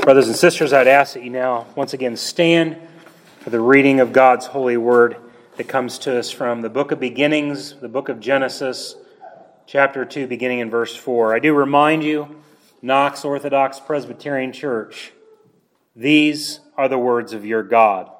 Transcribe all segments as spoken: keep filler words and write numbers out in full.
Brothers and sisters, I'd ask that you now once again stand for the reading of God's holy word that comes to us from the book of beginnings, the book of Genesis, chapter two, beginning in verse four. I do remind you, Knox Orthodox Presbyterian Church, these are the words of your God.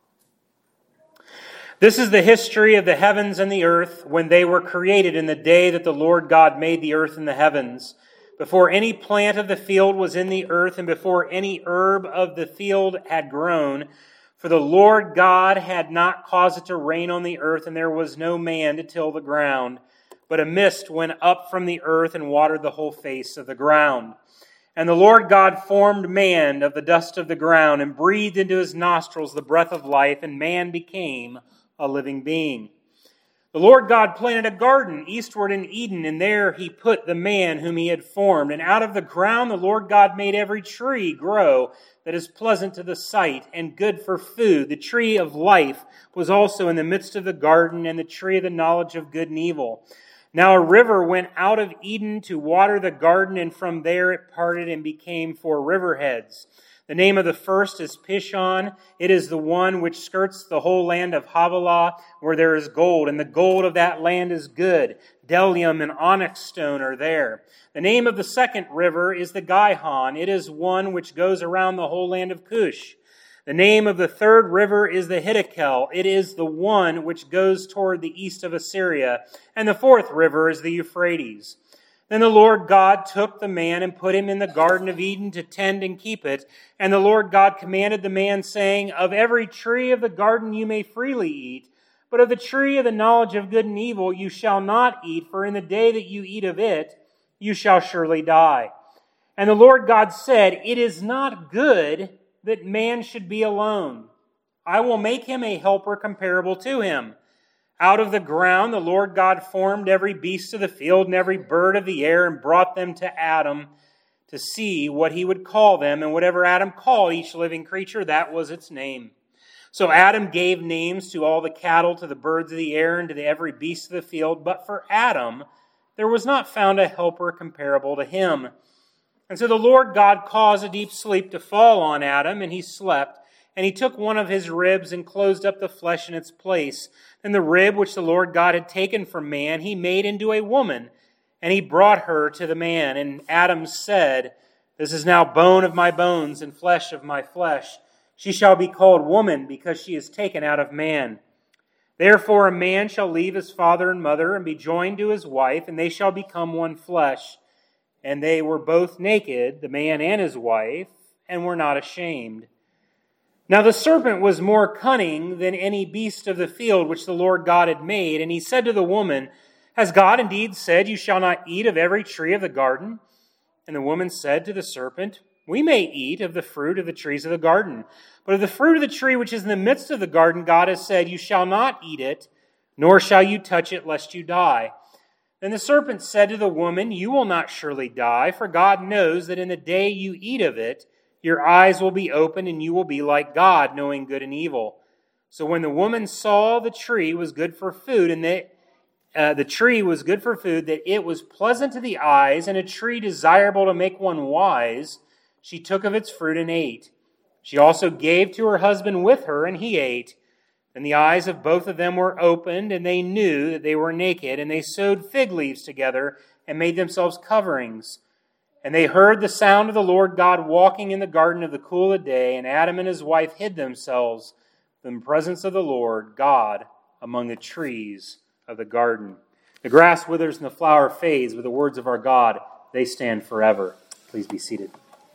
This is the history of the heavens and the earth when they were created in the day that the Lord God made the earth and the heavens, before any plant of the field was in the earth and before any herb of the field had grown. For the Lord God had not caused it to rain on the earth, and there was no man to till the ground. But a mist went up from the earth and watered the whole face of the ground. And the Lord God formed man of the dust of the ground and breathed into his nostrils the breath of life, and man became a living being. The Lord God planted a garden eastward in Eden, and there he put the man whom he had formed. And out of the ground the Lord God made every tree grow that is pleasant to the sight and good for food. The tree of life was also in the midst of the garden, and the tree of the knowledge of good and evil. Now a river went out of Eden to water the garden, and from there it parted and became four riverheads. The name of the first is Pishon. It is the one which skirts the whole land of Havilah, where there is gold, and the gold of that land is good. Bdellium and onyx stone are there. The name of the second river is the Gihon. It is one which goes around the whole land of Cush. The name of the third river is the Hiddekel. It is the one which goes toward the east of Assyria. And the fourth river is the Euphrates. Then the Lord God took the man and put him in the Garden of Eden to tend and keep it. And the Lord God commanded the man, saying, Of every tree of the garden you may freely eat, but of the tree of the knowledge of good and evil you shall not eat, for in the day that you eat of it, you shall surely die. And the Lord God said, It is not good that man should be alone. I will make him a helper comparable to him. Out of the ground the Lord God formed every beast of the field and every bird of the air and brought them to Adam to see what he would call them. And whatever Adam called each living creature, that was its name. So Adam gave names to all the cattle, to the birds of the air, and to the every beast of the field. But for Adam there was not found a helper comparable to him. And so the Lord God caused a deep sleep to fall on Adam, and he slept. And he took one of his ribs and closed up the flesh in its place. And the rib which the Lord God had taken from man, he made into a woman, and he brought her to the man. And Adam said, This is now bone of my bones and flesh of my flesh. She shall be called woman, because she is taken out of man. Therefore a man shall leave his father and mother and be joined to his wife, and they shall become one flesh. And they were both naked, the man and his wife, and were not ashamed. Now the serpent was more cunning than any beast of the field which the Lord God had made. And he said to the woman, Has God indeed said, You shall not eat of every tree of the garden? And the woman said to the serpent, We may eat of the fruit of the trees of the garden. But of the fruit of the tree which is in the midst of the garden, God has said, You shall not eat it, nor shall you touch it, lest you die. Then the serpent said to the woman, You will not surely die, for God knows that in the day you eat of it, your eyes will be opened, and you will be like God, knowing good and evil. So when the woman saw the tree was good for food, and that uh, the tree was good for food, that it was pleasant to the eyes, and a tree desirable to make one wise, she took of its fruit and ate. She also gave to her husband with her, and he ate. Then the eyes of both of them were opened, and they knew that they were naked, and they sewed fig leaves together and made themselves coverings. And they heard the sound of the Lord God walking in the garden of the cool of the day, and Adam and his wife hid themselves from the presence of the Lord God among the trees of the garden. The grass withers and the flower fades, but the words of our God, they stand forever. Please be seated.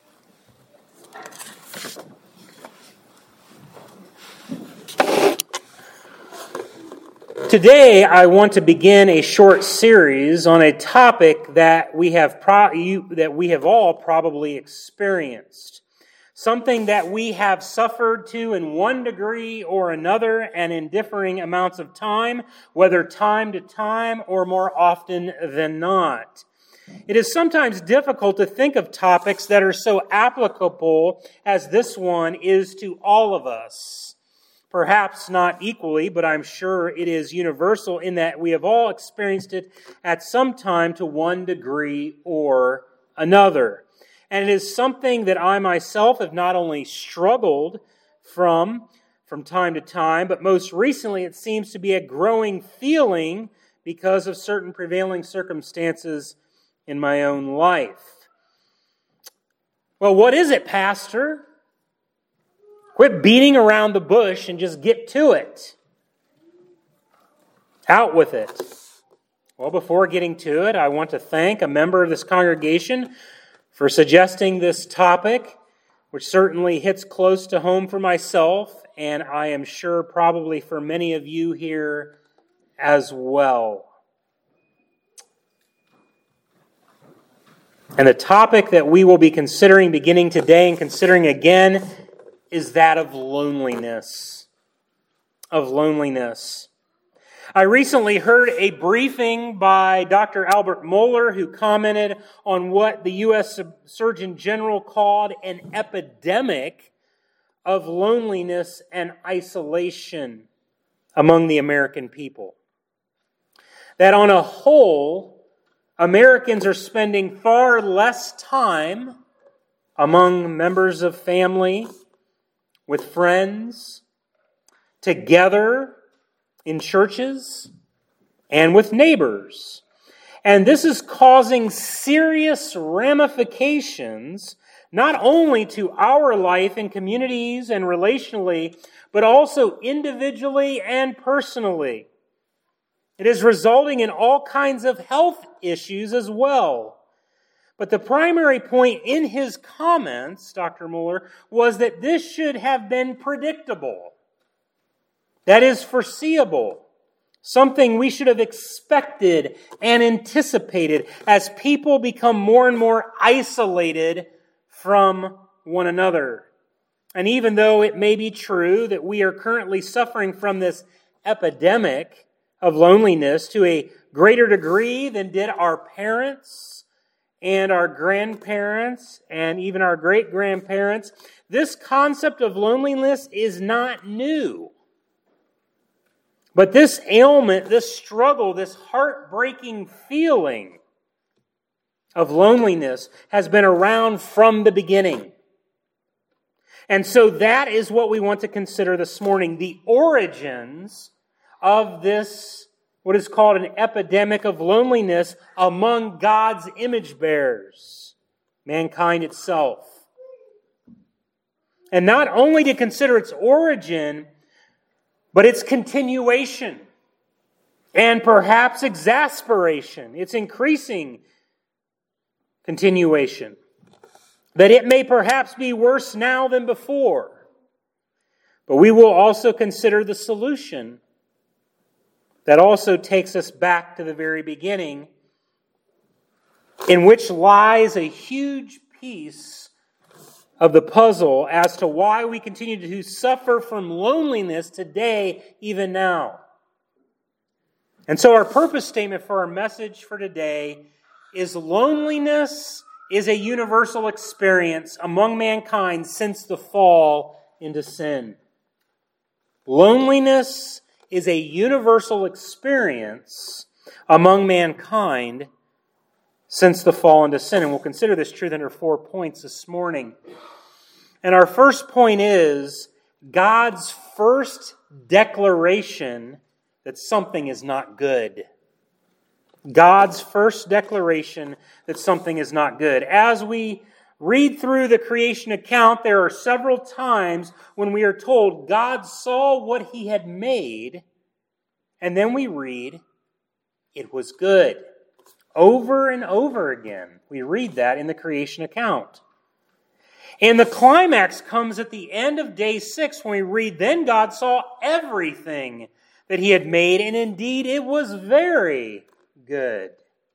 Today, I want to begin a short series on a topic that we have pro- you, that we have all probably experienced. Something that we have suffered to in one degree or another and in differing amounts of time, whether time to time or more often than not. It is sometimes difficult to think of topics that are so applicable as this one is to all of us. Perhaps not equally, but I'm sure it is universal in that we have all experienced it at some time to one degree or another. And it is something that I myself have not only struggled from from time to time, but most recently it seems to be a growing feeling because of certain prevailing circumstances in my own life. Well, what is it, Pastor? Quit beating around the bush and just get to it. Out with it. Well, before getting to it, I want to thank a member of this congregation for suggesting this topic, which certainly hits close to home for myself, and I am sure probably for many of you here as well. And the topic that we will be considering beginning today and considering again is that of loneliness. Of loneliness. I recently heard a briefing by Doctor Albert Mohler, who commented on what the U S Surgeon General called an epidemic of loneliness and isolation among the American people. That on a whole, Americans are spending far less time among members of family, with friends, together in churches, and with neighbors. And this is causing serious ramifications, not only to our life in communities and relationally, but also individually and personally. It is resulting in all kinds of health issues as well. But the primary point in his comments, Doctor Mohler, was that this should have been predictable. That is foreseeable. Something we should have expected and anticipated as people become more and more isolated from one another. And even though it may be true that we are currently suffering from this epidemic of loneliness to a greater degree than did our parents and our grandparents and even our great-grandparents, this concept of loneliness is not new. But this ailment, this struggle, this heartbreaking feeling of loneliness has been around from the beginning. And so that is what we want to consider this morning, the origins of this, what is called an epidemic of loneliness among God's image bearers, mankind itself. And not only to consider its origin, but its continuation and perhaps exasperation, its increasing continuation. That it may perhaps be worse now than before. But we will also consider the solution that also takes us back to the very beginning, in which lies a huge piece of the puzzle as to why we continue to suffer from loneliness today, even now. And so our purpose statement for our message for today is loneliness is a universal experience among mankind since the fall into sin. Loneliness is a universal experience among mankind since the fall into sin. And we'll consider this truth under four points this morning. And our first point is God's first declaration that something is not good. God's first declaration that something is not good. As we read through the creation account, there are several times when we are told God saw what He had made, and then we read, it was good. Over and over again, we read that in the creation account. And the climax comes at the end of day six when we read, then God saw everything that He had made, and indeed it was very good.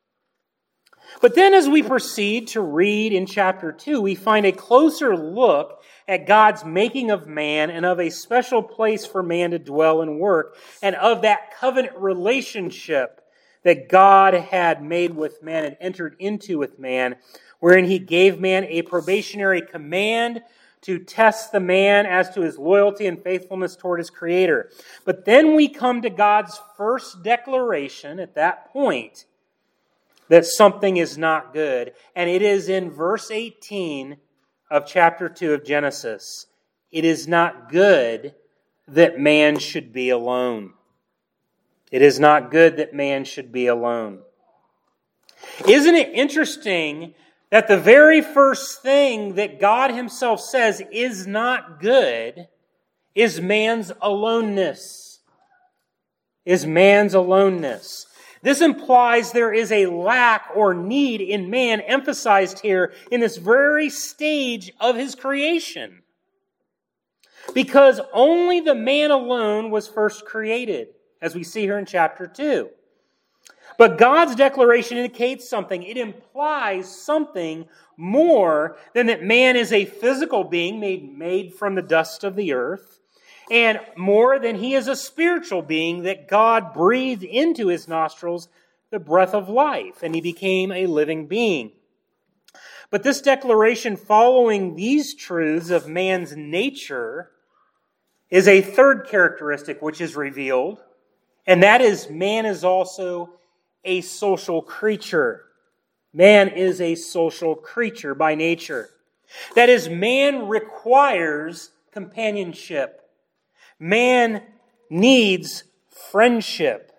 But then as we proceed to read in chapter two, we find a closer look at God's making of man and of a special place for man to dwell and work, and of that covenant relationship that God had made with man and entered into with man, wherein He gave man a probationary command to test the man as to his loyalty and faithfulness toward his Creator. But then we come to God's first declaration at that point, that something is not good. And it is in verse eighteen of chapter two of Genesis. It is not good that man should be alone. It is not good that man should be alone. Isn't it interesting that the very first thing that God himself says is not good is man's aloneness? Is man's aloneness. This implies there is a lack or need in man emphasized here in this very stage of his creation. Because only the man alone was first created, as we see here in chapter two. But God's declaration indicates something. It implies something more than that man is a physical being made, made from the dust of the earth, and more than he is a spiritual being that God breathed into his nostrils the breath of life, and he became a living being. But this declaration following these truths of man's nature is a third characteristic which is revealed, and that is man is also a social creature. Man is a social creature by nature. That is, man requires companionship. Man needs friendship.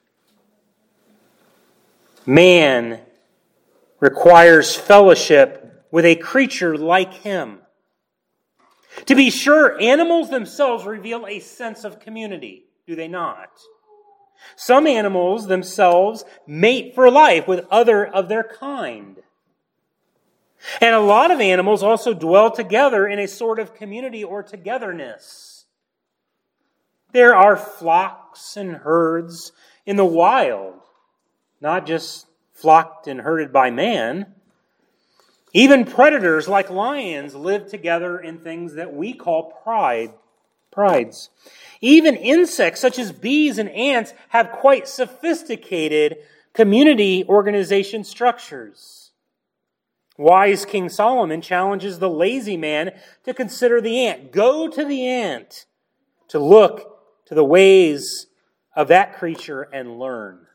Man requires fellowship with a creature like him. To be sure, animals themselves reveal a sense of community, do they not? Some animals themselves mate for life with other of their kind. And a lot of animals also dwell together in a sort of community or togetherness. There are flocks and herds in the wild, not just flocked and herded by man. Even predators like lions live together in things that we call pride, prides. Even insects such as bees and ants have quite sophisticated community organization structures. Wise King Solomon challenges the lazy man to consider the ant. Go to the ant to look to the ways of that creature and learn.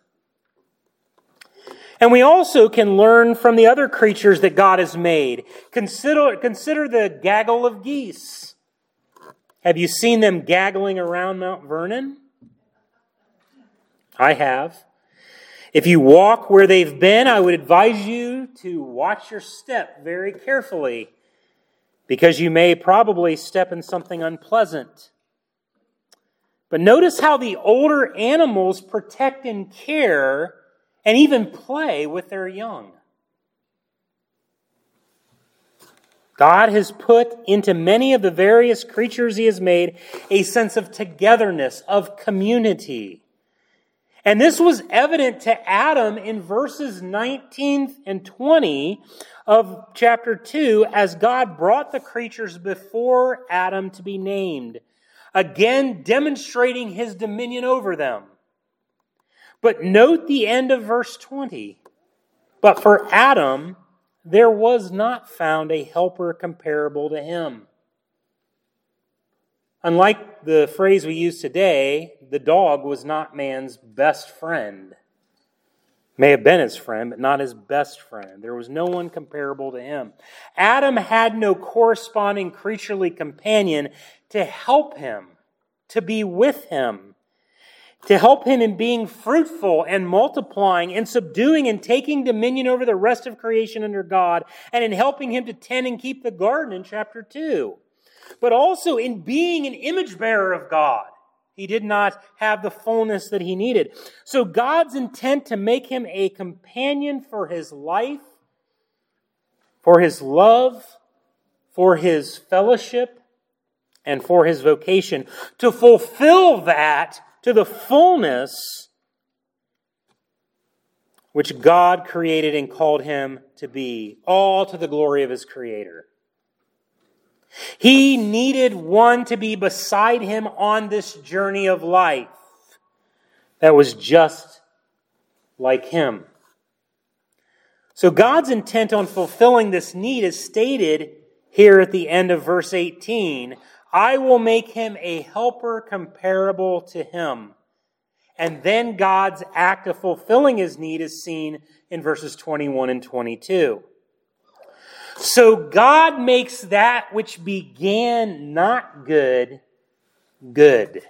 And we also can learn from the other creatures that God has made. Consider, consider the gaggle of geese. Have you seen them gaggling around Mount Vernon? I have. If you walk where they've been, I would advise you to watch your step very carefully, because you may probably step in something unpleasant. But notice how the older animals protect and care and even play with their young. God has put into many of the various creatures he has made a sense of togetherness, of community. And this was evident to Adam in verses nineteen and twenty of chapter two as God brought the creatures before Adam to be named, again demonstrating his dominion over them. But note the end of verse twenty. But for Adam, there was not found a helper comparable to him. Unlike the phrase we use today, the dog was not man's best friend. May have been his friend, but not his best friend. There was no one comparable to him. Adam had no corresponding creaturely companion to help him, to be with him, to help him in being fruitful and multiplying and subduing and taking dominion over the rest of creation under God, and in helping him to tend and keep the garden in chapter two. But also in being an image bearer of God. He did not have the fullness that he needed. So God's intent to make him a companion for his life, for his love, for his fellowship, and for his vocation, to fulfill that to the fullness which God created and called him to be, all to the glory of his Creator. He needed one to be beside him on this journey of life that was just like him. So God's intent on fulfilling this need is stated here at the end of verse eighteen. I will make him a helper comparable to him. And then God's act of fulfilling his need is seen in verses twenty-one and twenty-two. So God makes that which began not good, good.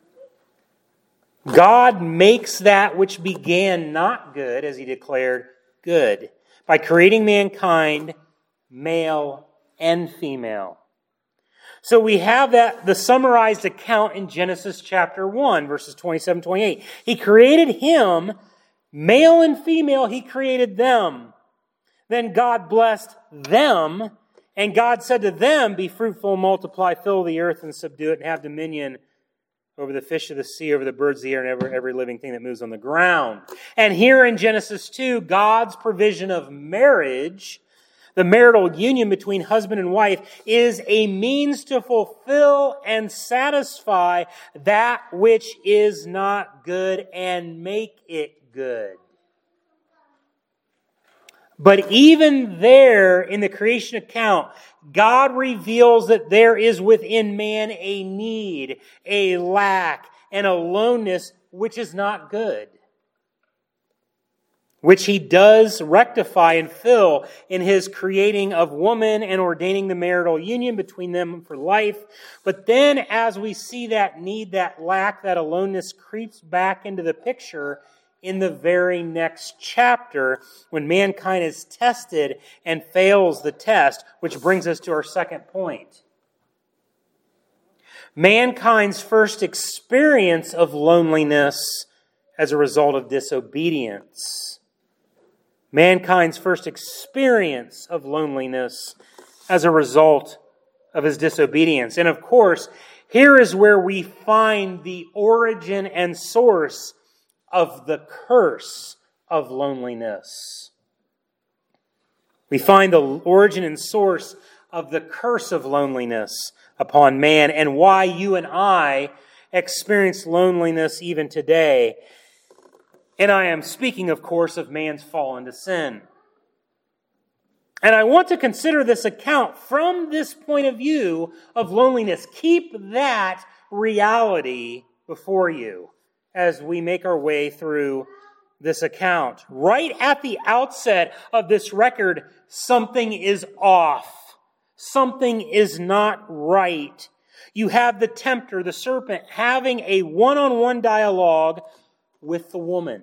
God makes that which began not good, as he declared, good, by creating mankind, male and female. So we have that, the summarized account in Genesis chapter one, verses twenty-seven, twenty-eight. He created him, male and female, he created them. Then God blessed them, and God said to them, be fruitful, multiply, fill the earth and subdue it, and have dominion over the fish of the sea, over the birds of the air, and every, every living thing that moves on the ground. And here in Genesis two, God's provision of marriage, the marital union between husband and wife, is a means to fulfill and satisfy that which is not good and make it good. But even there, in the creation account, God reveals that there is within man a need, a lack, and a aloneness which is not good, which he does rectify and fill in his creating of woman and ordaining the marital union between them for life. But then as we see that need, that lack, that aloneness creeps back into the picture in the very next chapter when mankind is tested and fails the test, which brings us to our second point. Mankind's first experience of loneliness as a result of disobedience. Mankind's first experience of loneliness as a result of his disobedience. And of course, here is where we find the origin and source of the curse of loneliness. We find the origin and source of the curse of loneliness upon man, and why you and I experience loneliness even today. And I am speaking, of course, of man's fall into sin. And I want to consider this account from this point of view of loneliness. Keep that reality before you as we make our way through this account. Right at the outset of this record, something is off. Something is not right. You have the tempter, the serpent, having a one-on-one dialogue with the woman.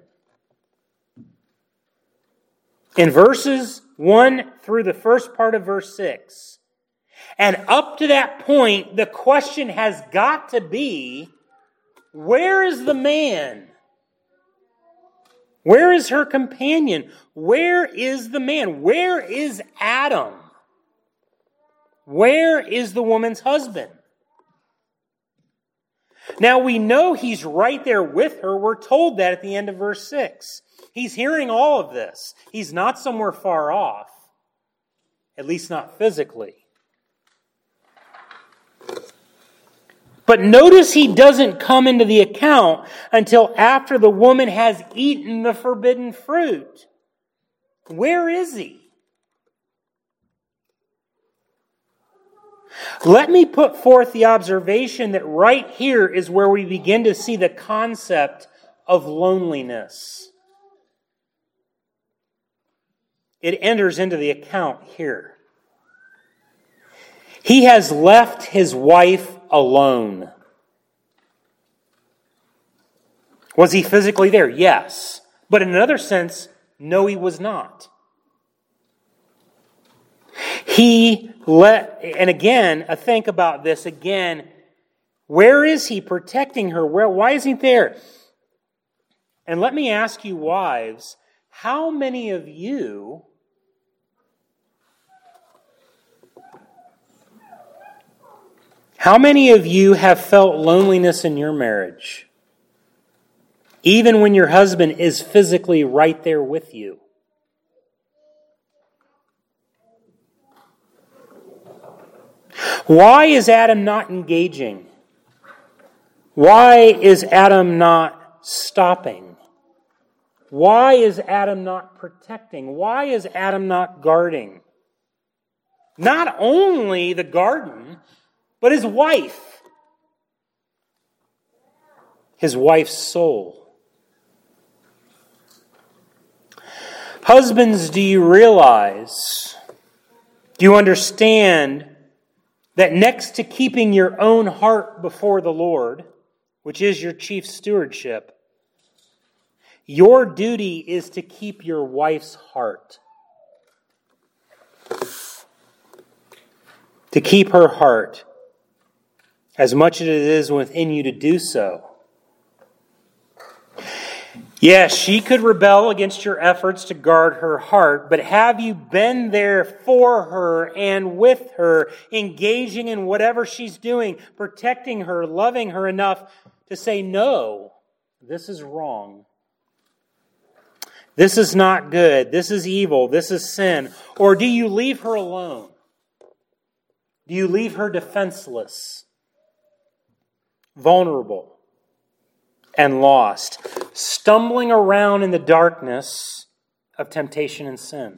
In verses one through the first part of verse six. And up to that point, the question has got to be, where is the man? Where is her companion? Where is the man? Where is Adam? Where is the woman's husband? Now we know he's right there with her. We're told that at the end of verse six. He's hearing all of this. He's not somewhere far off. At least not physically. But notice he doesn't come into the account until after the woman has eaten the forbidden fruit. Where is he? Let me put forth the observation that right here is where we begin to see the concept of loneliness. It enters into the account here. He has left his wife alone. Was he physically there? Yes. But in another sense, no, he was not. He let, and again, a think about this again. Where is he protecting her? Where? Why is he there? And let me ask you, wives, how many of you How many of you have felt loneliness in your marriage, even when your husband is physically right there with you? Why is Adam not engaging? Why is Adam not stopping? Why is Adam not protecting? Why is Adam not guarding? Not only the garden, but his wife. His wife's soul. Husbands, do you realize, do you understand that next to keeping your own heart before the Lord, which is your chief stewardship, your duty is to keep your wife's heart. To keep her heart as much as it is within you to do so. Yes, she could rebel against your efforts to guard her heart, but have you been there for her and with her, engaging in whatever she's doing, protecting her, loving her enough to say, no, this is wrong. This is not good. This is evil. This is sin. Or do you leave her alone? Do you leave her defenseless, vulnerable, and lost, stumbling around in the darkness of temptation and sin?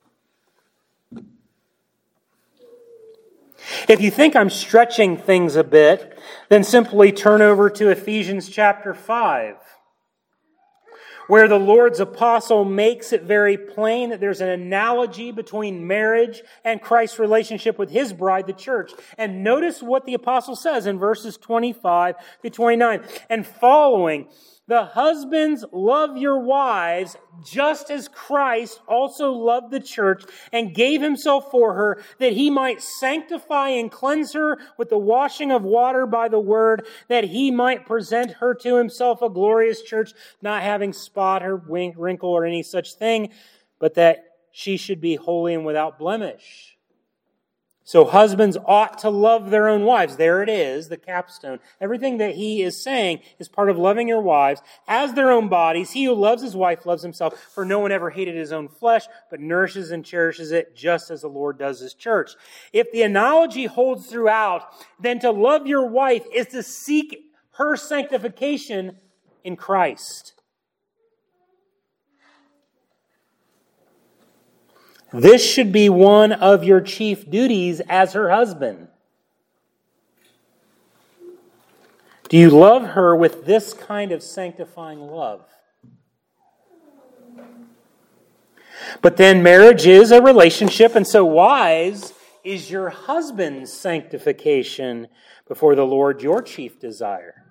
If you think I'm stretching things a bit, then simply turn over to Ephesians chapter five, where the Lord's apostle makes it very plain that there's an analogy between marriage and Christ's relationship with his bride, the church. And notice what the apostle says in verses twenty-five to twenty-nine. And following, the husbands, love your wives, just as Christ also loved the church and gave himself for her, that he might sanctify and cleanse her with the washing of water by the word, that he might present her to himself a glorious church, not having spot or wrinkle or any such thing, but that she should be holy and without blemish. So husbands ought to love their own wives. There it is, the capstone. Everything that he is saying is part of loving your wives as their own bodies. He who loves his wife loves himself, for no one ever hated his own flesh, but nourishes and cherishes it just as the Lord does his church. If the analogy holds throughout, then to love your wife is to seek her sanctification in Christ. This should be one of your chief duties as her husband. Do you love her with this kind of sanctifying love? But then marriage is a relationship, and so wives, is your husband's sanctification before the Lord your chief desire?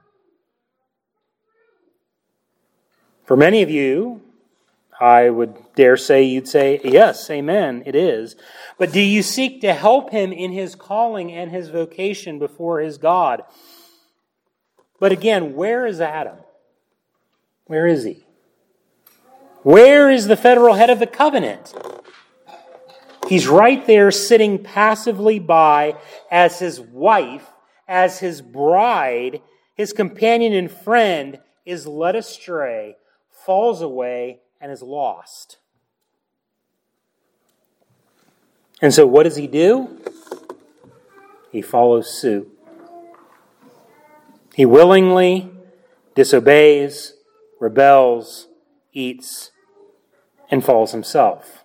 For many of you, I would dare say you'd say, yes, amen, it is. But do you seek to help him in his calling and his vocation before his God? But again, where is Adam? Where is he? Where is the federal head of the covenant? He's right there sitting passively by as his wife, as his bride, his companion and friend is led astray, falls away, and is lost. And so what does he do? He follows suit. He willingly disobeys, rebels, eats, and falls himself.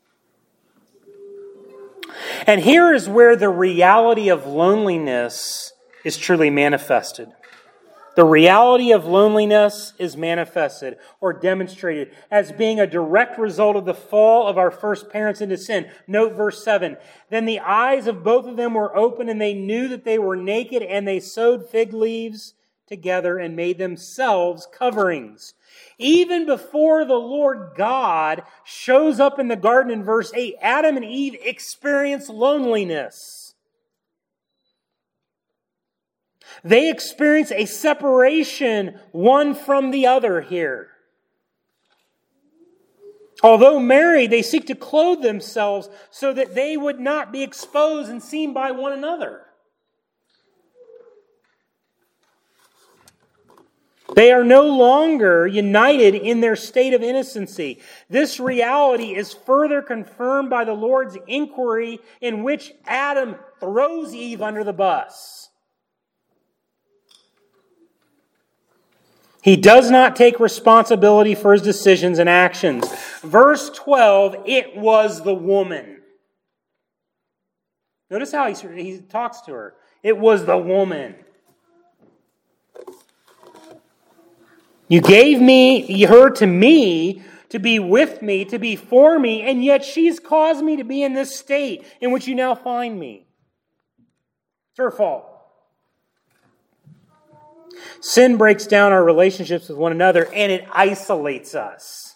And here is where the reality of loneliness is truly manifested. The reality of loneliness is manifested or demonstrated as being a direct result of the fall of our first parents into sin. Note verse seven. Then the eyes of both of them were open, and they knew that they were naked, and they sewed fig leaves together and made themselves coverings. Even before the Lord God shows up in the garden in verse eight, Adam and Eve experience loneliness. They experience a separation one from the other here. Although married, they seek to clothe themselves so that they would not be exposed and seen by one another. They are no longer united in their state of innocency. This reality is further confirmed by the Lord's inquiry in which Adam throws Eve under the bus. He does not take responsibility for his decisions and actions. Verse twelve, it was the woman. Notice how he, he talks to her. It was the woman. You gave me her to me to be with me, to be for me, and yet she's caused me to be in this state in which you now find me. It's her fault. Sin breaks down our relationships with one another, and it isolates us.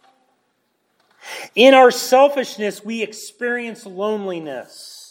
In our selfishness, we experience loneliness.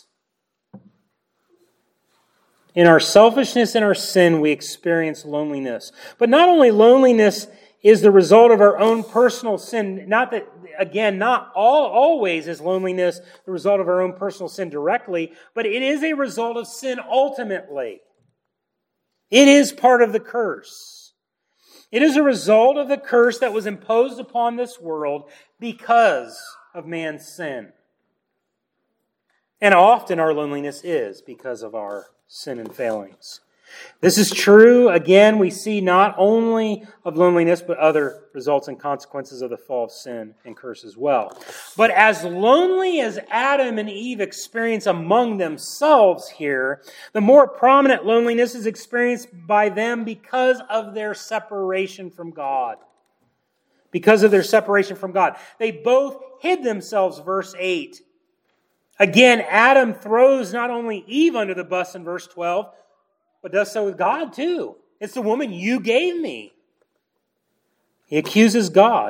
In our selfishness and our sin, we experience loneliness. But not only loneliness is the result of our own personal sin, not that, again, not all always is loneliness the result of our own personal sin directly, but it is a result of sin ultimately. It is part of the curse. It is a result of the curse that was imposed upon this world because of man's sin. And often our loneliness is because of our sin and failings. This is true, again, we see not only of loneliness, but other results and consequences of the fall of sin and curse as well. But as lonely as Adam and Eve experience among themselves here, the more prominent loneliness is experienced by them because of their separation from God. Because of their separation from God. They both hid themselves, verse eight. Again, Adam throws not only Eve under the bus in verse twelve, but does so with God too. It's the woman you gave me. He accuses God.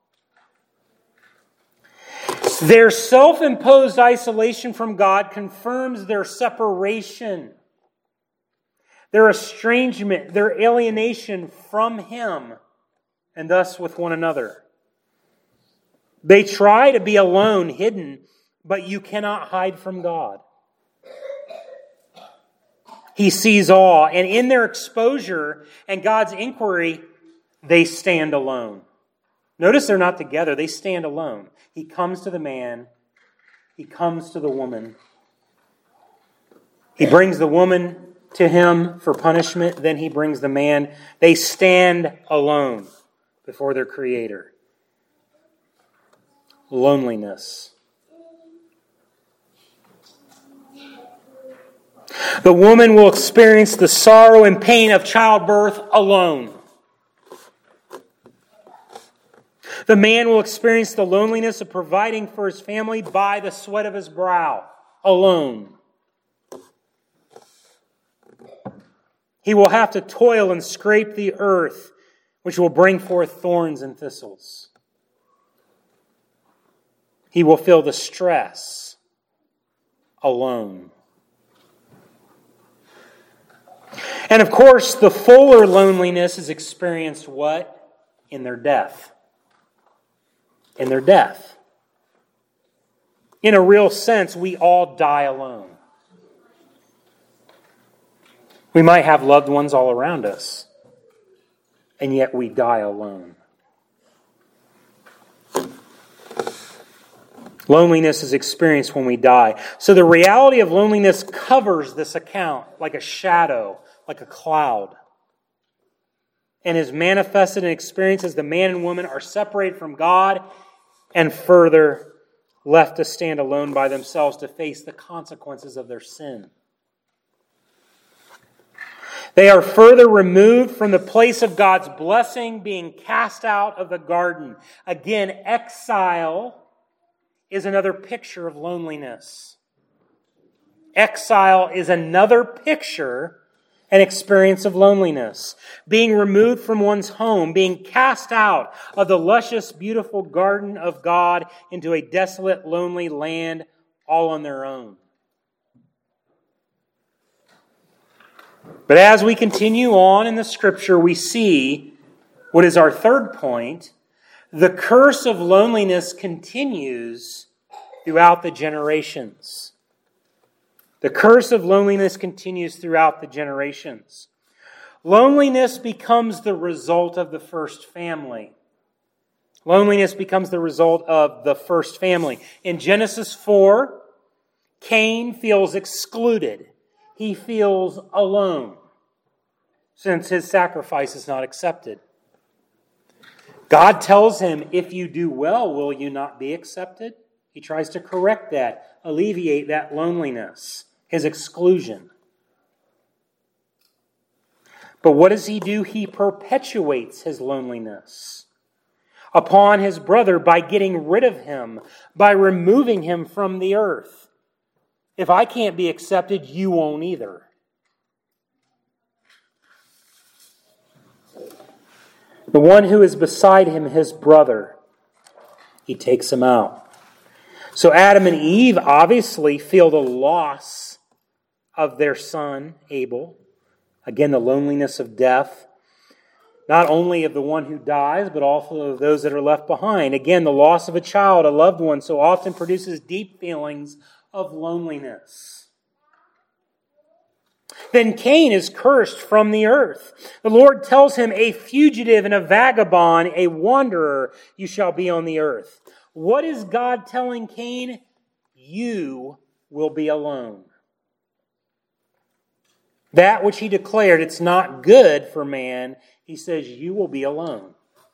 Their self-imposed isolation from God confirms their separation, their estrangement, their alienation from Him, and thus with one another. They try to be alone, hidden, but you cannot hide from God. He sees all, and in their exposure and God's inquiry, they stand alone. Notice they're not together, they stand alone. He comes to the man, he comes to the woman. He brings the woman to him for punishment, then he brings the man. They stand alone before their Creator. Loneliness. The woman will experience the sorrow and pain of childbirth alone. The man will experience the loneliness of providing for his family by the sweat of his brow, alone. He will have to toil and scrape the earth, which will bring forth thorns and thistles. He will feel the stress alone. And of course, the fuller loneliness is experienced what? In their death. In their death. In a real sense, we all die alone. We might have loved ones all around us, and yet we die alone. Loneliness is experienced when we die. So the reality of loneliness covers this account like a shadow, like a cloud, and is manifested and experienced as the man and woman are separated from God and further left to stand alone by themselves to face the consequences of their sin. They are further removed from the place of God's blessing, being cast out of the garden. Again, exile is another picture of loneliness. Exile is another picture and experience of loneliness. Being removed from one's home, being cast out of the luscious, beautiful garden of God into a desolate, lonely land all on their own. But as we continue on in the Scripture, we see what is our third point. The curse of loneliness continues throughout the generations. The curse of loneliness continues throughout the generations. Loneliness becomes the result of the first family. Loneliness becomes the result of the first family. In Genesis four, Cain feels excluded. He feels alone since his sacrifice is not accepted. God tells him, if you do well, will you not be accepted? He tries to correct that, alleviate that loneliness, his exclusion. But what does he do? He perpetuates his loneliness. upon his brother by getting rid of him, by removing him from the earth. If I can't be accepted, you won't either. The one who is beside him, his brother, he takes him out. So Adam and Eve obviously feel the loss of their son, Abel. Again, the loneliness of death. Not only of the one who dies, but also of those that are left behind. Again, the loss of a child, a loved one, so often produces deep feelings of loneliness. Then Cain is cursed from the earth. The Lord tells him, a fugitive and a vagabond, a wanderer, you shall be on the earth. What is God telling Cain? You will be alone. That which he declared, it's not good for man, he says, you will be alone.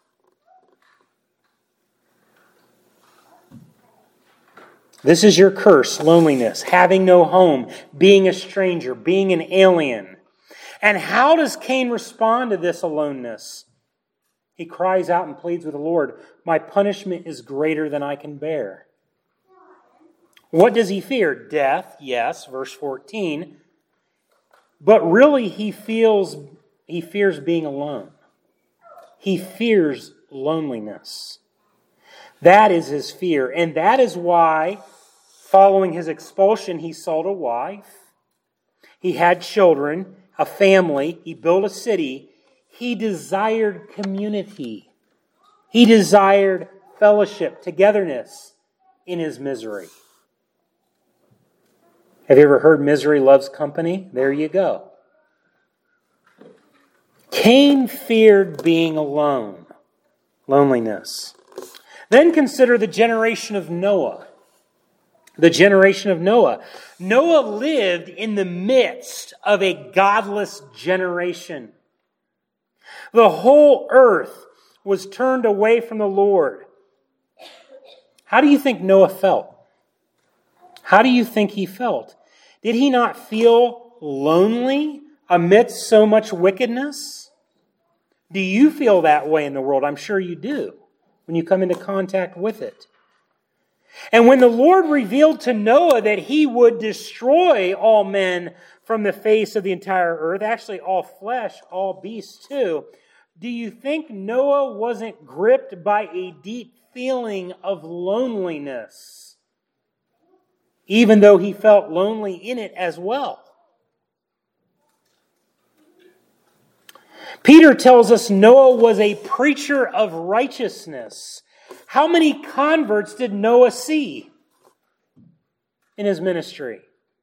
This is your curse, loneliness, having no home, being a stranger, being an alien. And how does Cain respond to this aloneness? He cries out and pleads with the Lord, my punishment is greater than I can bear. What does he fear? Death, yes, verse fourteen. But really he feels, he fears being alone. He fears loneliness. That is his fear. And that is why, following his expulsion, he sought a wife. He had children, a family. He built a city. He desired community. He desired fellowship, togetherness in his misery. Have you ever heard misery loves company? There you go. Cain feared being alone, loneliness. Then consider the generation of Noah. The generation of Noah. Noah lived in the midst of a godless generation. The whole earth was turned away from the Lord. How do you think Noah felt? How do you think he felt? Did he not feel lonely amidst so much wickedness? Do you feel that way in the world? I'm sure you do when you come into contact with it. And when the Lord revealed to Noah that he would destroy all men from the face of the entire earth, actually all flesh, all beasts too, do you think Noah wasn't gripped by a deep feeling of loneliness? Even though he felt lonely in it as well. Peter tells us Noah was a preacher of righteousness. How many converts did Noah see in his ministry?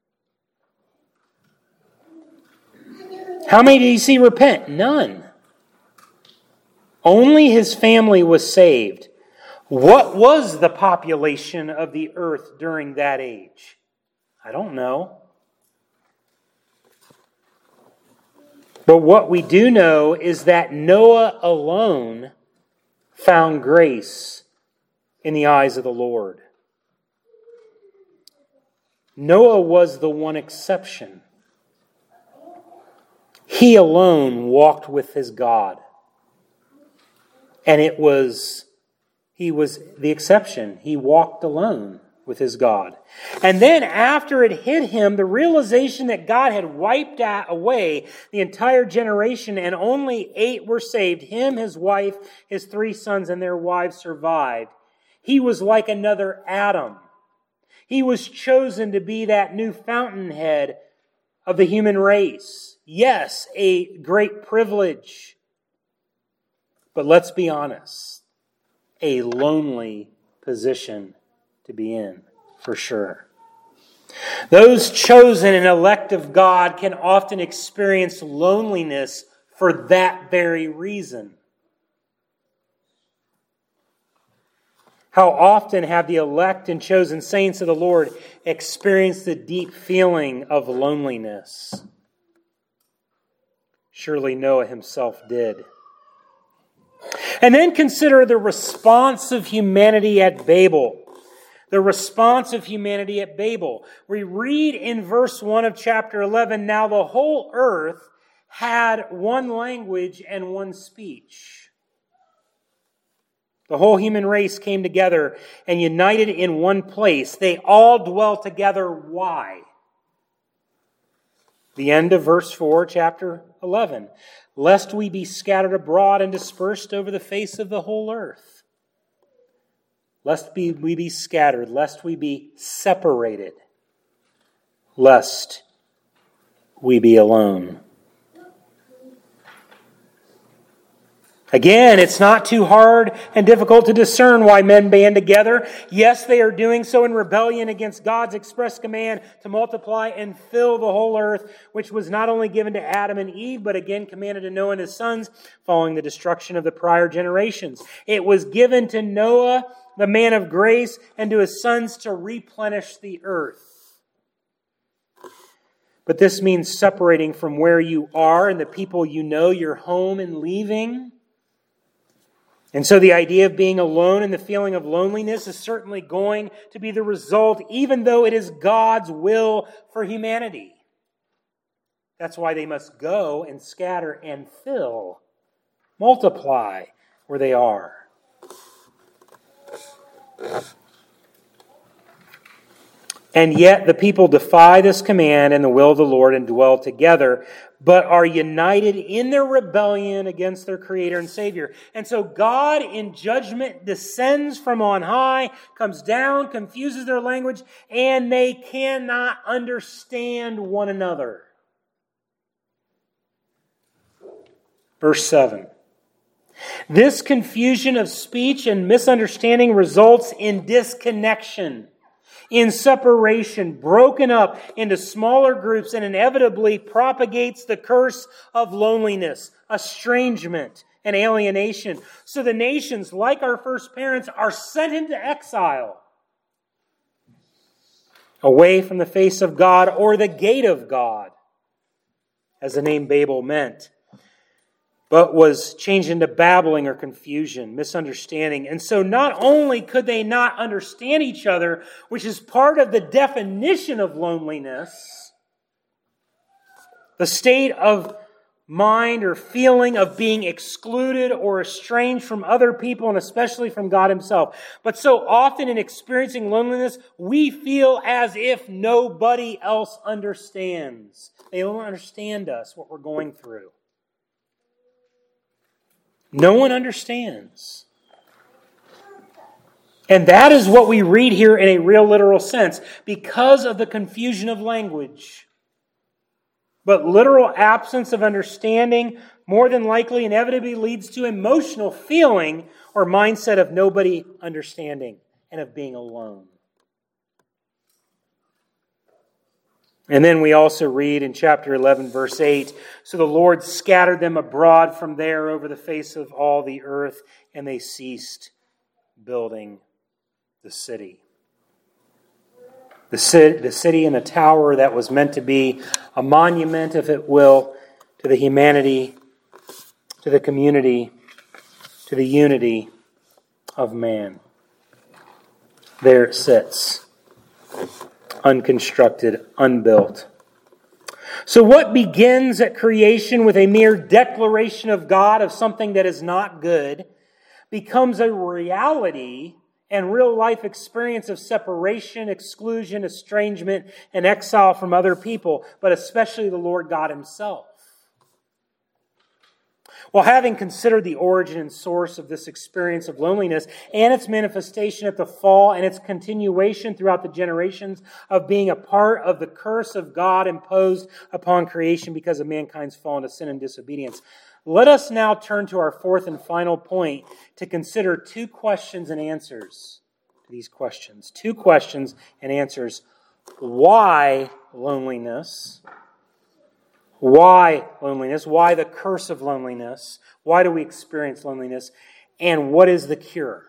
How many did he see repent? None. Only his family was saved. What was the population of the earth during that age? I don't know. But what we do know is that Noah alone found grace in the eyes of the Lord. Noah was the one exception. He alone walked with his God. And it was... He was the exception. He walked alone with his God. And then after it hit him, the realization that God had wiped away the entire generation and only eight were saved, him, his wife, his three sons, and their wives survived. He was like another Adam. He was chosen to be that new fountainhead of the human race. Yes, a great privilege. But let's be honest. A lonely position to be in, for sure. Those chosen and elect of God can often experience loneliness for that very reason. How often have the elect and chosen saints of the Lord experienced the deep feeling of loneliness? Surely Noah himself did. And then consider the response of humanity at Babel. The response of humanity at Babel. We read in verse one of chapter eleven, now the whole earth had one language and one speech. The whole human race came together and united in one place. They all dwell together. Why? The end of verse four, chapter eleven. Lest we be scattered abroad and dispersed over the face of the whole earth. Lest we be scattered, lest we be separated, lest we be alone. Again, it's not too hard and difficult to discern why men band together. Yes, they are doing so in rebellion against God's express command to multiply and fill the whole earth, which was not only given to Adam and Eve, but again commanded to Noah and his sons following the destruction of the prior generations. It was given to Noah, the man of grace, and to his sons to replenish the earth. But this means separating from where you are and the people you know, your home, and leaving. And so the idea of being alone and the feeling of loneliness is certainly going to be the result, even though it is God's will for humanity. That's why they must go and scatter and fill, multiply where they are. And yet the people defy this command and the will of the Lord and dwell together, but are united in their rebellion against their Creator and Savior. And so God in judgment descends from on high, comes down, confuses their language, and they cannot understand one another. Verse seven. This confusion of speech and misunderstanding results in disconnection, in separation, broken up into smaller groups, and inevitably propagates the curse of loneliness, estrangement, and alienation. So the nations, like our first parents, are sent into exile, away from the face of God or the gate of God, as the name Babel meant, but was changed into babbling or confusion, misunderstanding. And so not only could they not understand each other, which is part of the definition of loneliness, the state of mind or feeling of being excluded or estranged from other people and especially from God Himself. But so often in experiencing loneliness, we feel as if nobody else understands. They don't understand us, what we're going through. No one understands. And that is what we read here in a real literal sense, because of the confusion of language. But literal absence of understanding more than likely inevitably leads to emotional feeling or mindset of nobody understanding and of being alone. And then we also read in chapter eleven, verse eight, so the Lord scattered them abroad from there over the face of all the earth, and they ceased building the city. The city, the city and the tower that was meant to be a monument, if it will, to the humanity, to the community, to the unity of man. There it sits. Unconstructed, unbuilt. So what begins at creation with a mere declaration of God of something that is not good becomes a reality and real life experience of separation, exclusion, estrangement, and exile from other people, but especially the Lord God Himself. Well, having considered the origin and source of this experience of loneliness and its manifestation at the fall and its continuation throughout the generations of being a part of the curse of God imposed upon creation because of mankind's fall into sin and disobedience, let us now turn to our fourth and final point to consider two questions and answers to these questions. Two questions and answers. Why loneliness? Why loneliness? Why the curse of loneliness? Why do we experience loneliness? And what is the cure?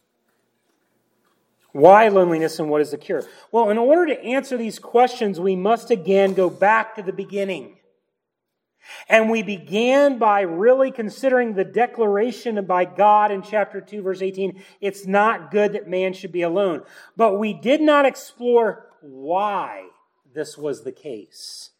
Why loneliness and what is the cure? Well, in order to answer these questions, we must again go back to the beginning. And we began by really considering the declaration by God in chapter two, verse eighteen, it's not good that man should be alone. But we did not explore why this was the case.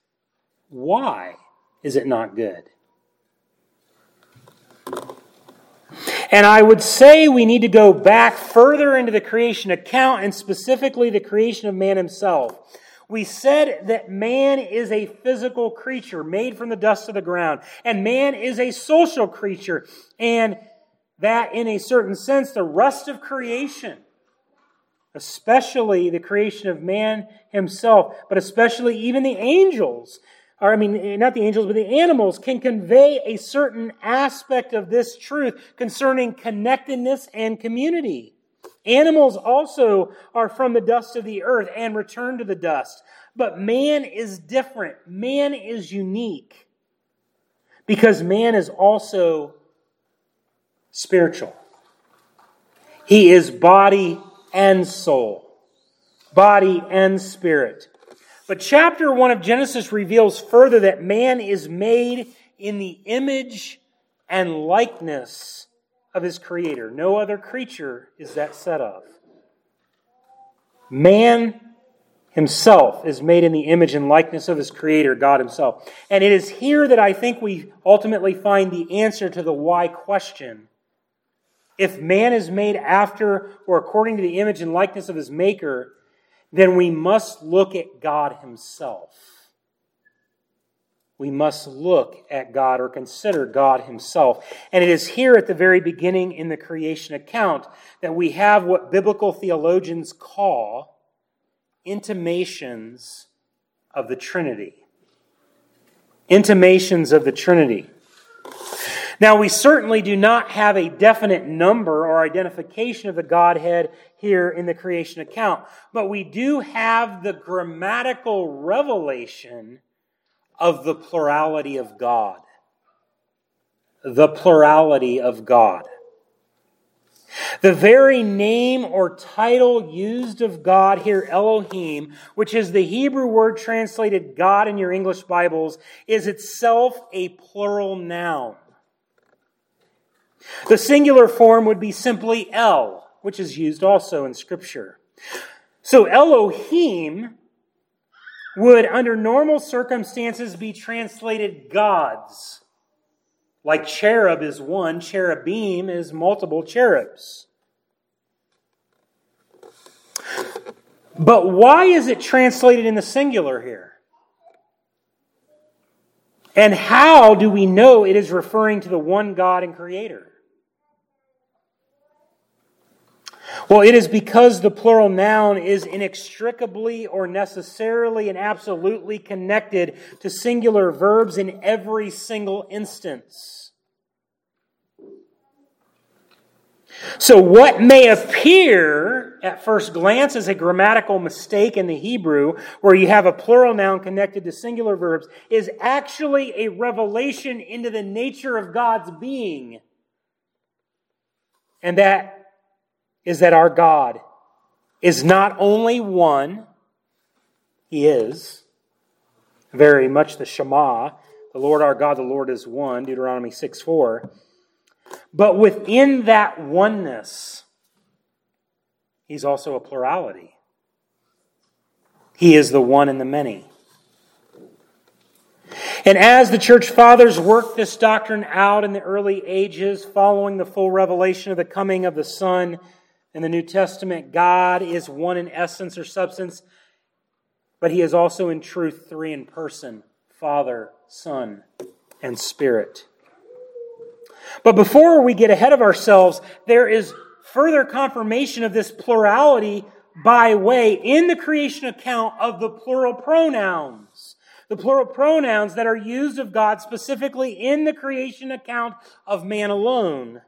Why is it not good? And I would say we need to go back further into the creation account, and specifically the creation of man himself. We said that man is a physical creature made from the dust of the ground, and man is a social creature, and that in a certain sense the rest of creation, especially the creation of man himself, but especially even the angels, or I mean, not the angels, but the animals, can convey a certain aspect of this truth concerning connectedness and community. Animals also are from the dust of the earth and return to the dust. But man is different. Man is unique. Because man is also spiritual. He is body and soul. Body and spirit. But chapter one of Genesis reveals further that man is made in the image and likeness of his Creator. No other creature is that set of. Man himself is made in the image and likeness of his Creator, God himself. And it is here that I think we ultimately find the answer to the why question. If man is made after or according to the image and likeness of his Maker, then we must look at God himself. We must look at God or consider God himself. And it is here at the very beginning in the creation account that we have what biblical theologians call intimations of the Trinity. Intimations of the Trinity. Now, we certainly do not have a definite number or identification of the Godhead here in the creation account, but we do have the grammatical revelation of the plurality of God. The plurality of God. The very name or title used of God here, Elohim, which is the Hebrew word translated God in your English Bibles, is itself a plural noun. The singular form would be simply El, which is used also in Scripture. So Elohim would, under normal circumstances, be translated gods. Like cherub is one, cherubim is multiple cherubs. But why is it translated in the singular here? And how do we know it is referring to the one God and Creator? Well, it is because the plural noun is inextricably or necessarily and absolutely connected to singular verbs in every single instance. So what may appear at first glance as a grammatical mistake in the Hebrew, where you have a plural noun connected to singular verbs, is actually a revelation into the nature of God's being. And that is that our God is not only one, He is very much the Shema, the Lord our God, the Lord is one, Deuteronomy six four. But within that oneness, He's also a plurality. He is the one and the many. And as the church fathers worked this doctrine out in the early ages, following the full revelation of the coming of the Son in the New Testament, God is one in essence or substance, but He is also in truth three in person: Father, Son, and Spirit. But before we get ahead of ourselves, there is further confirmation of this plurality by way in the creation account of the plural pronouns. The plural pronouns that are used of God specifically in the creation account of man alone.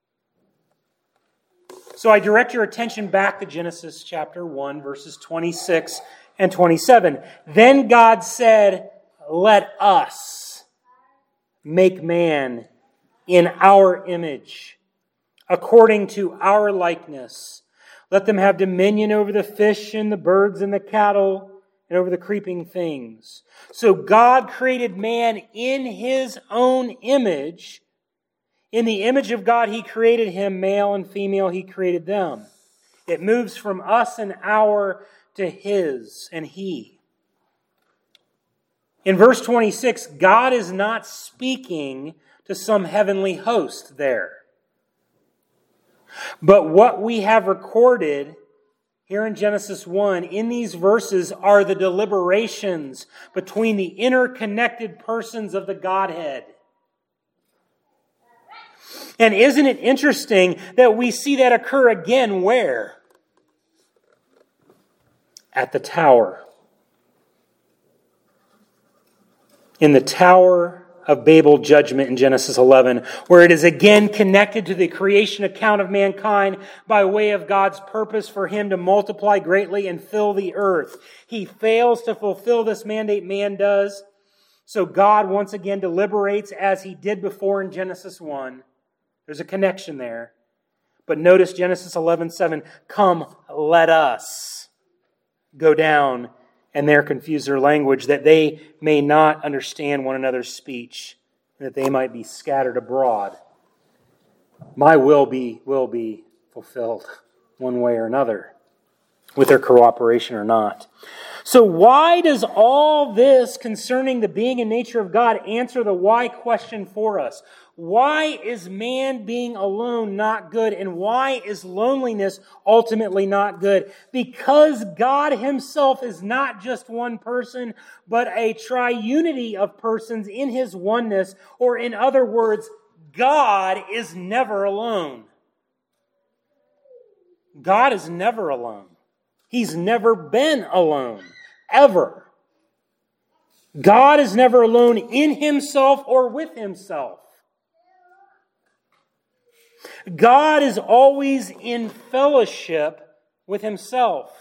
So I direct your attention back to Genesis chapter one, verses twenty-six and twenty-seven. Then God said, "Let us make man in our image, according to our likeness. Let them have dominion over the fish and the birds and the cattle and over the creeping things." So God created man in His own image. In the image of God, He created him, male and female, He created them. It moves from us and our to His and He. In verse twenty-six, God is not speaking to some heavenly host there. But what we have recorded here in Genesis one, in these verses, are the deliberations between the interconnected persons of the Godhead. And isn't it interesting that we see that occur again where? At the tower. In the Tower of Babel judgment in Genesis eleven, where it is again connected to the creation account of mankind by way of God's purpose for him to multiply greatly and fill the earth. He fails to fulfill this mandate, man does. So God once again deliberates as he did before in Genesis one. There's a connection there. But notice Genesis eleven seven, come, let us go down. And there confuse their language, that they may not understand one another's speech, and that they might be scattered abroad. My will be will be fulfilled one way or another, with their cooperation or not. So why does all this concerning the being and nature of God answer the why question for us? Why is man being alone not good? And why is loneliness ultimately not good? Because God himself is not just one person, but a triunity of persons in his oneness. Or in other words, God is never alone. God is never alone. He's never been alone, ever. God is never alone in himself or with himself. God is always in fellowship with himself.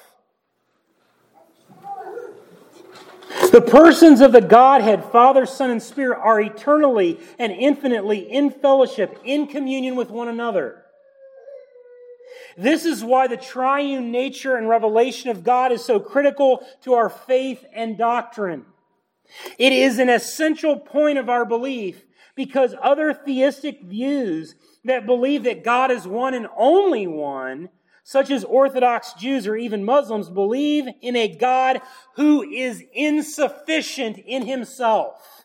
The persons of the Godhead, Father, Son, and Spirit, are eternally and infinitely in fellowship, in communion with one another. This is why the triune nature and revelation of God is so critical to our faith and doctrine. It is an essential point of our belief because other theistic views that believe that God is one and only one, such as Orthodox Jews or even Muslims, believe in a God who is insufficient in himself.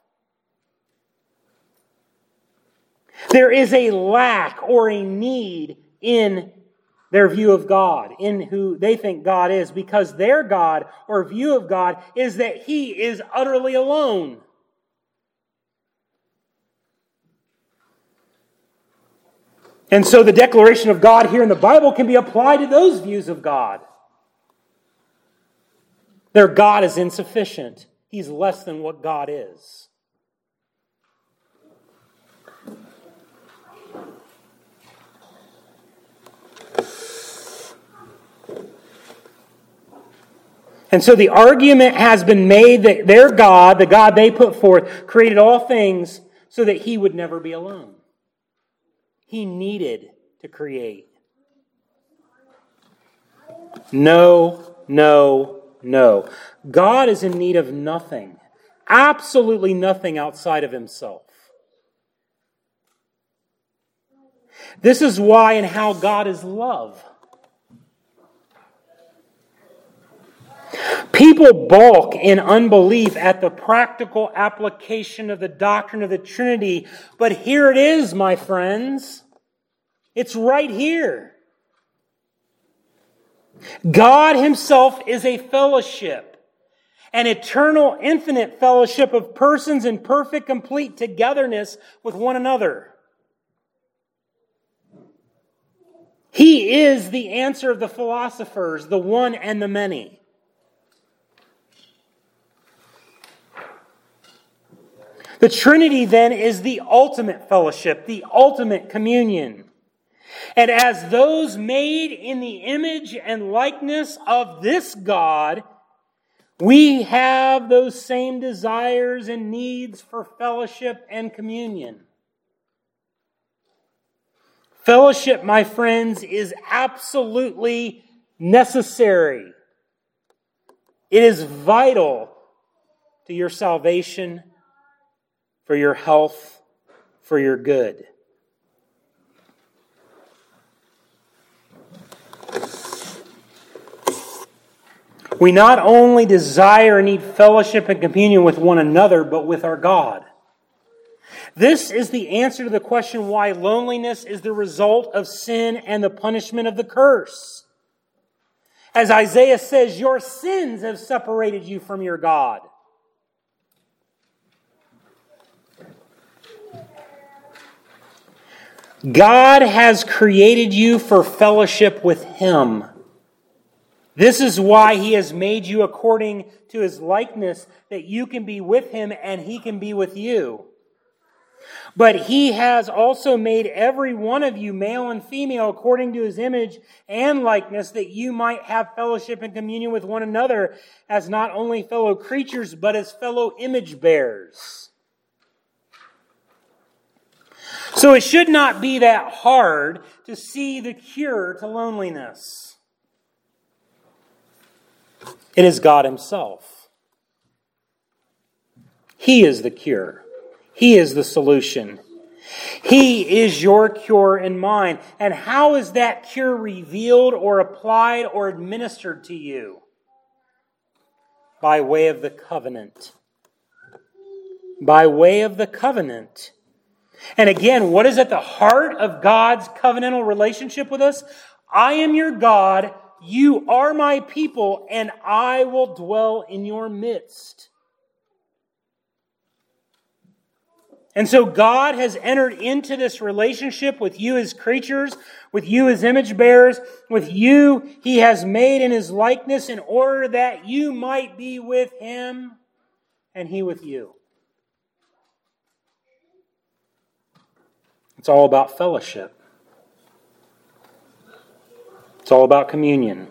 There is a lack or a need in their view of God, in who they think God is, because their God or view of God is that he is utterly alone. And so the declaration of God here in the Bible can be applied to those views of God. Their God is insufficient. He's less than what God is. And so the argument has been made that their God, the God they put forth, created all things so that he would never be alone. He needed to create. No, no, no. God is in need of nothing. Absolutely nothing outside of himself. This is why and how God is love. People balk in unbelief at the practical application of the doctrine of the Trinity, but here it is, my friends. It's right here. God himself is a fellowship, an eternal, infinite fellowship of persons in perfect, complete togetherness with one another. He is the answer of the philosophers, the one and the many. The Trinity, then, is the ultimate fellowship, the ultimate communion. And as those made in the image and likeness of this God, we have those same desires and needs for fellowship and communion. Fellowship, my friends, is absolutely necessary. It is vital to your salvation, for your health, for your good. We not only desire and need fellowship and communion with one another, but with our God. This is the answer to the question why loneliness is the result of sin and the punishment of the curse. As Isaiah says, your sins have separated you from your God. God has created you for fellowship with Him. This is why He has made you according to His likeness, that you can be with Him and He can be with you. But He has also made every one of you male and female according to His image and likeness, that you might have fellowship and communion with one another as not only fellow creatures, but as fellow image bearers. So it should not be that hard to see the cure to loneliness. It is God Himself. He is the cure. He is the solution. He is your cure and mine. And how is that cure revealed or applied or administered to you? By way of the covenant. By way of the covenant. And again, what is at the heart of God's covenantal relationship with us? I am your God, you are my people, and I will dwell in your midst. And so God has entered into this relationship with you as creatures, with you as image bearers, with you He has made in His likeness in order that you might be with Him and He with you. It's all about fellowship. It's all about communion.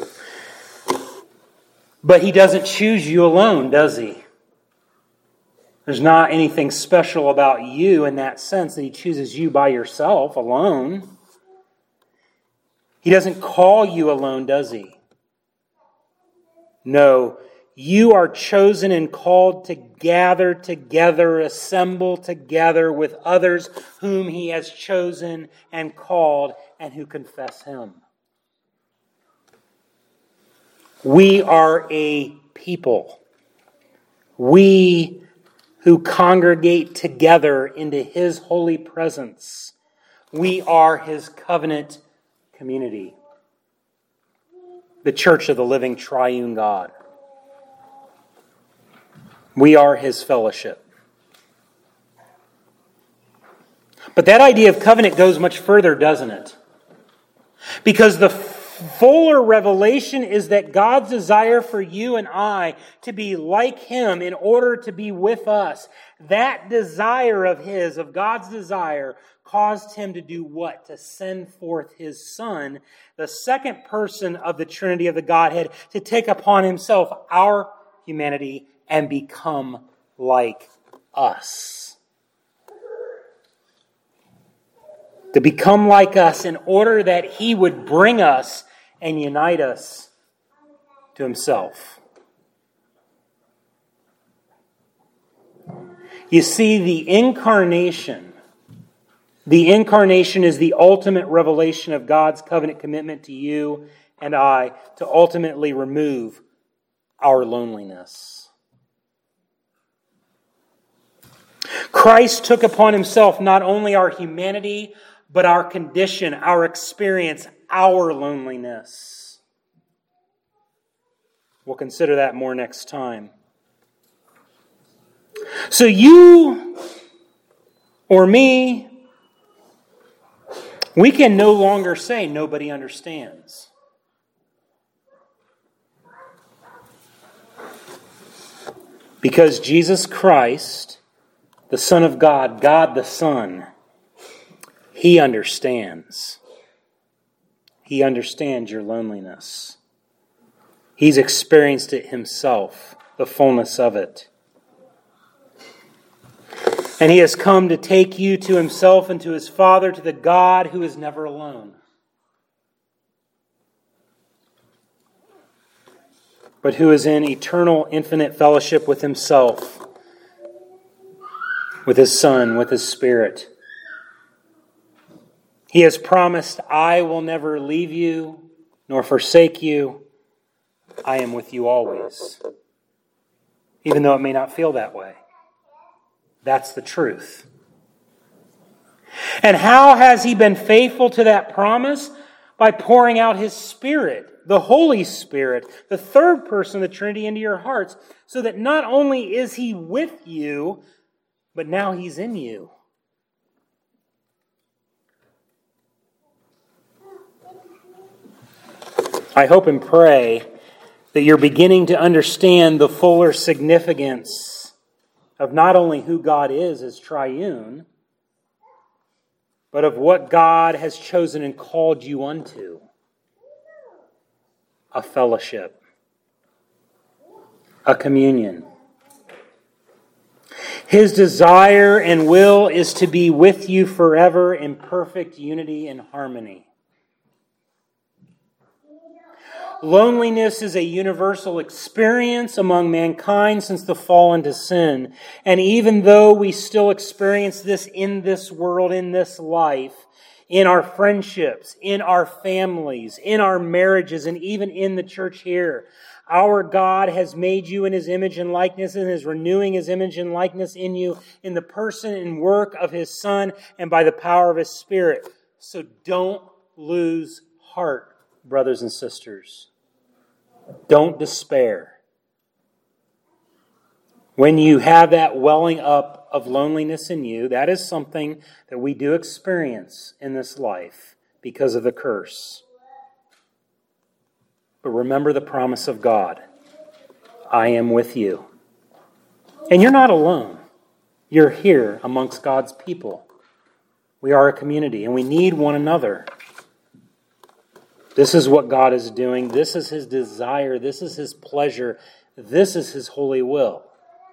But He doesn't choose you alone, does He? There's not anything special about you in that sense that He chooses you by yourself, alone. He doesn't call you alone, does He? No, you are chosen and called to gather together, assemble together with others whom He has chosen and called and who confess Him. We are a people. We who congregate together into His holy presence. We are His covenant community. The church of the living triune God. We are His fellowship. But that idea of covenant goes much further, doesn't it? Because the fuller revelation is that God's desire for you and I to be like Him in order to be with us, that desire of His, of God's desire, caused Him to do what? To send forth His Son, the second person of the Trinity of the Godhead, to take upon Himself our humanity and become like us. To become like us in order that He would bring us and unite us to Himself. You see, the incarnation, the incarnation is the ultimate revelation of God's covenant commitment to you and I to ultimately remove our loneliness. Christ took upon Himself not only our humanity, but our condition, our experience, our loneliness. We'll consider that more next time. So you or me, we can no longer say nobody understands. Because Jesus Christ, the Son of God, God the Son, He understands. He understands your loneliness. He's experienced it Himself, the fullness of it. And He has come to take you to Himself and to His Father, to the God who is never alone, but who is in eternal, infinite fellowship with Himself, with His Son, with His Spirit. He has promised, I will never leave you nor forsake you. I am with you always. Even though it may not feel that way. That's the truth. And how has He been faithful to that promise? By pouring out His Spirit, the Holy Spirit, the third person of the Trinity, into your hearts, so that not only is He with you, but now He's in you. I hope and pray that you're beginning to understand the fuller significance of not only who God is as triune, but of what God has chosen and called you unto. A fellowship. A communion. His desire and will is to be with you forever in perfect unity and harmony. Loneliness is a universal experience among mankind since the fall into sin. And even though we still experience this in this world, in this life, in our friendships, in our families, in our marriages, and even in the church here, our God has made you in His image and likeness and is renewing His image and likeness in you in the person and work of His Son and by the power of His Spirit. So don't lose heart, brothers and sisters. Don't despair. When you have that welling up of loneliness in you, that is something that we do experience in this life because of the curse. But remember the promise of God. I am with you. And you're not alone. You're here amongst God's people. We are a community and we need one another. This is what God is doing. This is His desire. This is His pleasure. This is His holy will.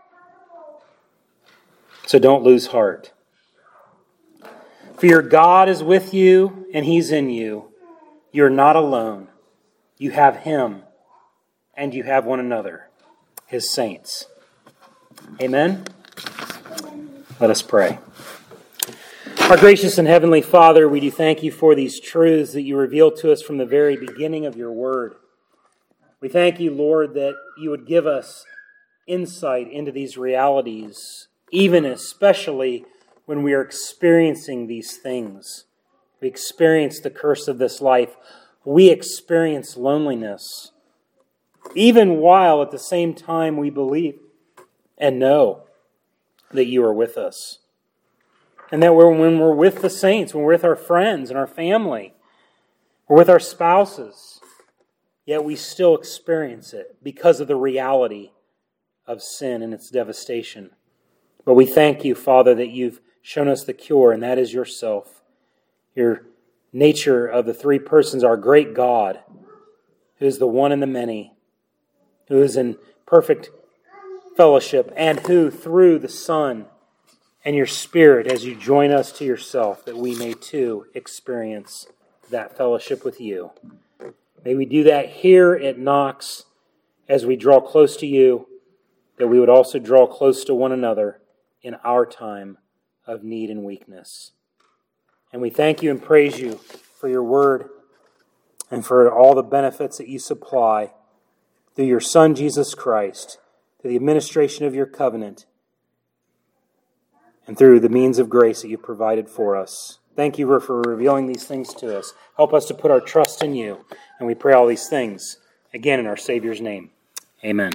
So don't lose heart. For your God is with you and He's in you. You're not alone. You have Him and you have one another, His saints. Amen? Let us pray. Our gracious and heavenly Father, we do thank You for these truths that You revealed to us from the very beginning of Your Word. We thank You, Lord, that You would give us insight into these realities, even especially when we are experiencing these things. We experience the curse of this life. We experience loneliness, even while at the same time we believe and know that You are with us. And that we're, when we're with the saints, when we're with our friends and our family, or with our spouses, yet we still experience it because of the reality of sin and its devastation. But we thank You, Father, that You've shown us the cure, and that is Yourself. Your nature of the three persons, our great God, who is the one and the many, who is in perfect fellowship, and who, through the Son and Your Spirit, as You join us to Yourself, that we may too experience that fellowship with You. May we do that here at Knox as we draw close to You, that we would also draw close to one another in our time of need and weakness. And we thank You and praise You for Your Word and for all the benefits that You supply through Your Son, Jesus Christ, through the administration of Your covenant, and through the means of grace that You provided for us. Thank You for revealing these things to us. Help us to put our trust in You. And we pray all these things, again, in our Savior's name. Amen.